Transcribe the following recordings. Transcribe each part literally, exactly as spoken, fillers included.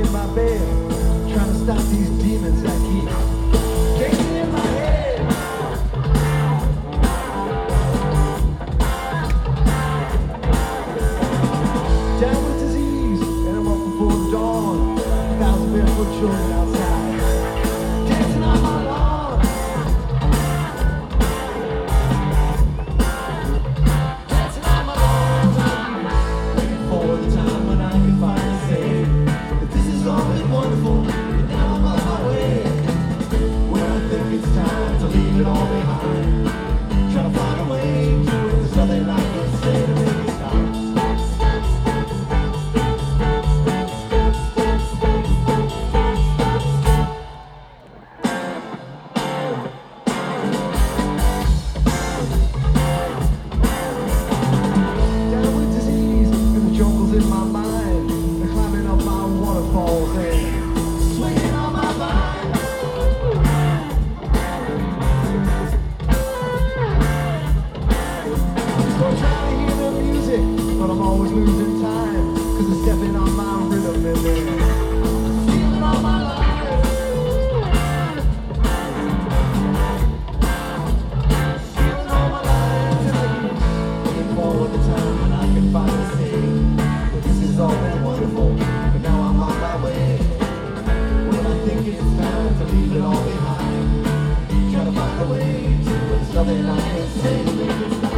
in my bed, trying to stop these demons that keep gazing in my head. Down with disease, and I'm up before the dawn. A thousand barefoot children outside, dancing on my lawn. Dancing on my lawn. Waiting for the time when I can finally say that this has all been wonderful, and now I'm on my way. When I think it's time to leave it all behind, trying to find a way to it. There's nothing I can say to make it stop. In my mind, they're climbing up my waterfalls and swinging on my vine. Still trying to hear the music, but I'm always losing time, cause they're stepping on my rhythm and they're stealing all my life. Stealing all my life till I keep looking forward to time when I can finally say this is all been wonderful, but now I'm on my way. Well, I think it's time to leave it all behind, try to find a way to it. There's nothing I can say to make it stop.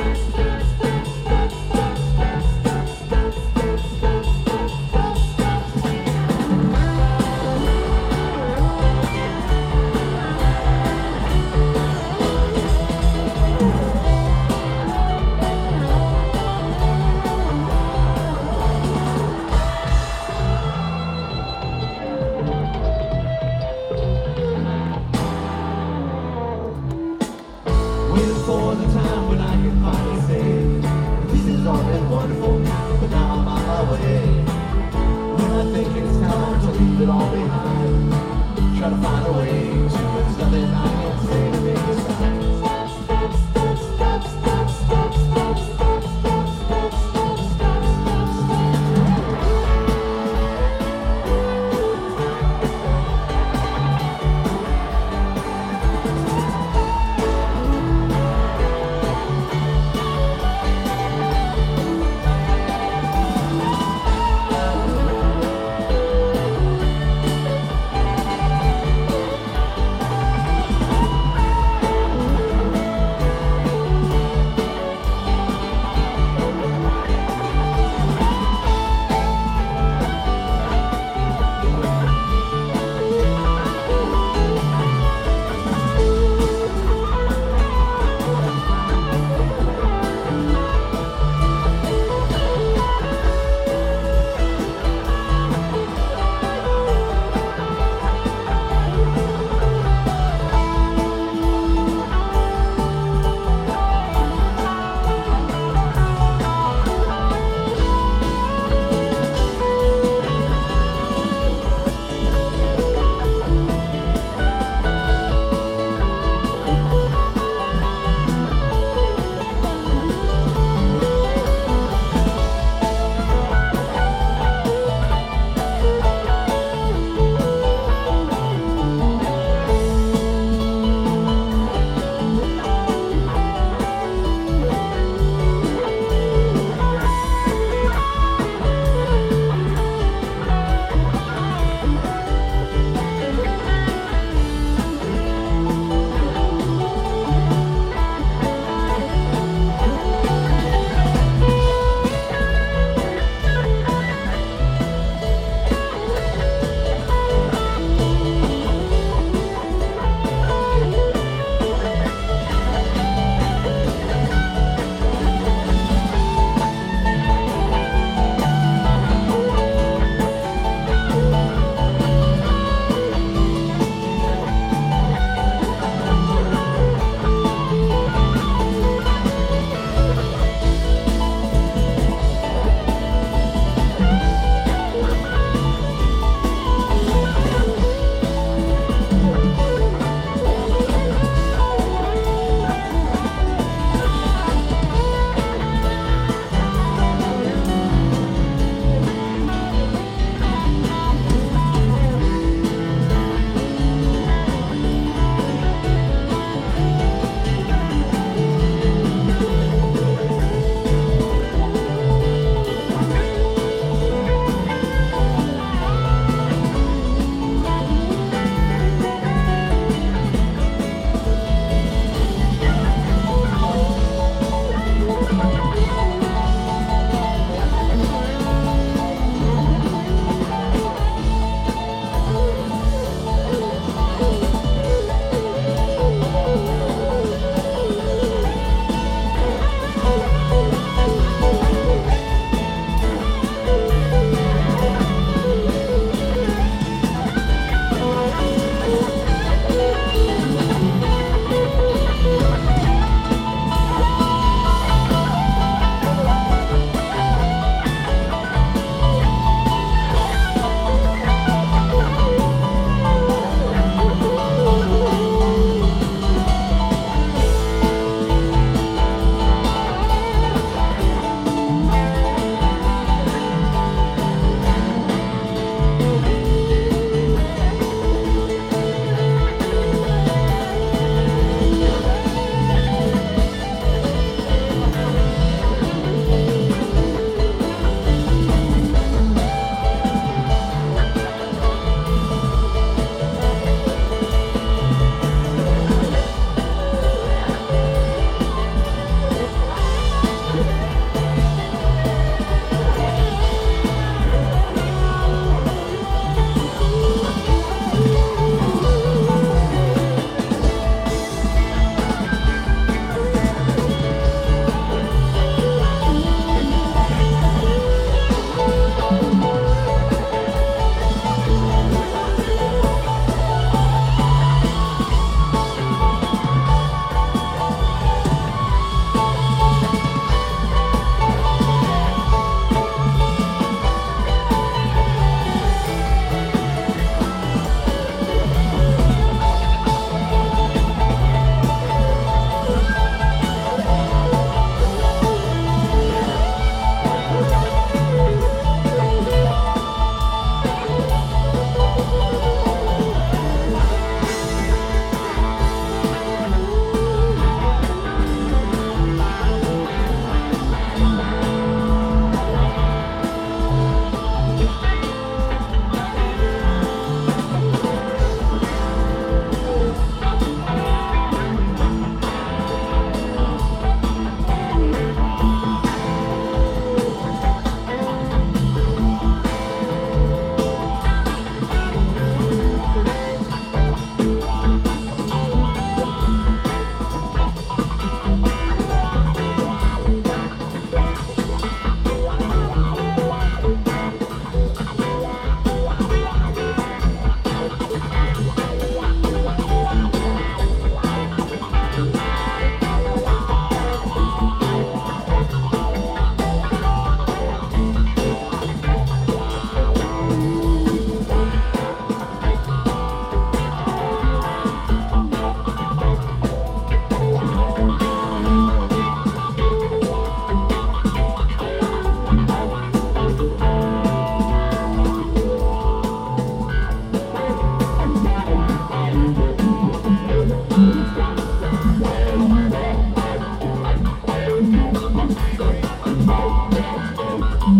Waiting for the time when I can finally say this has all been wonderful, but now I'm on my way. When I think it's time to leave it all behind, try to find a way to it. There's nothing I can say to make it stop.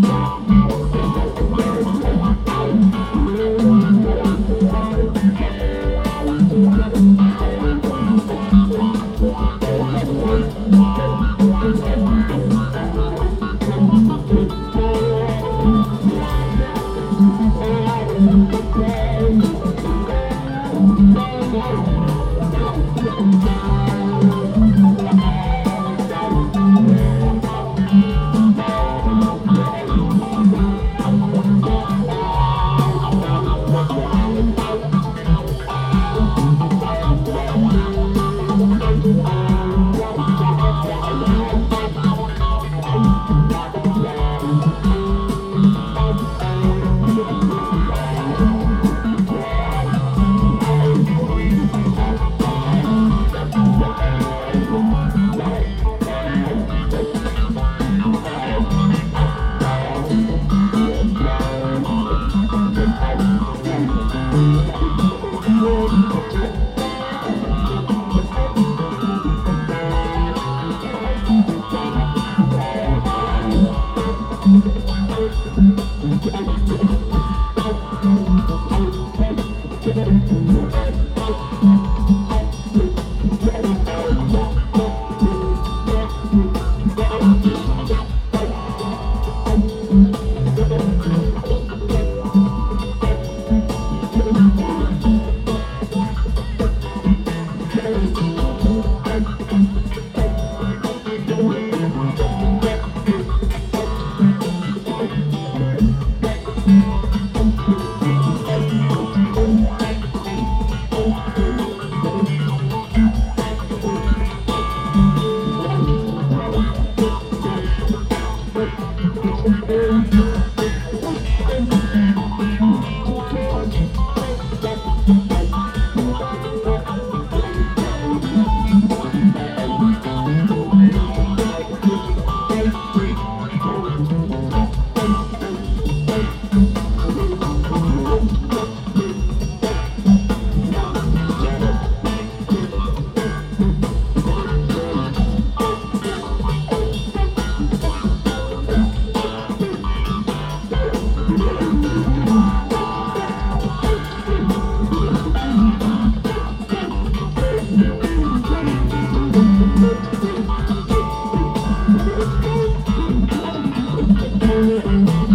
Thank you.